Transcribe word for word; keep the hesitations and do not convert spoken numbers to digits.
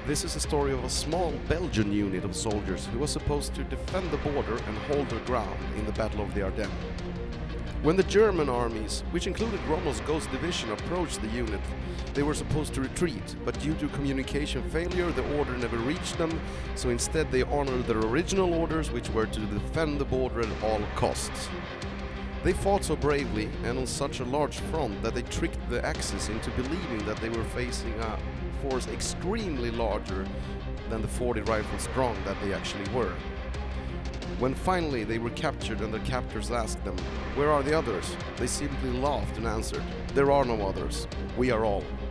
This is a story of a small Belgian unit of soldiers who was supposed to defend the border and hold their ground in the Battle of the Ardennes. When the German armies, which included Rommel's Ghost Division, approached the unit, they were supposed to retreat, but due to communication failure, the order never reached them, so instead they honored their original orders, which were to defend the border at all costs. They fought so bravely and on such a large front that they tricked the Axis into believing that they were facing a force extremely larger than the forty rifles strong that they actually were. When finally they were captured and their captors asked them, "Where are the others?" they simply laughed and answered, "There are no others, we are all."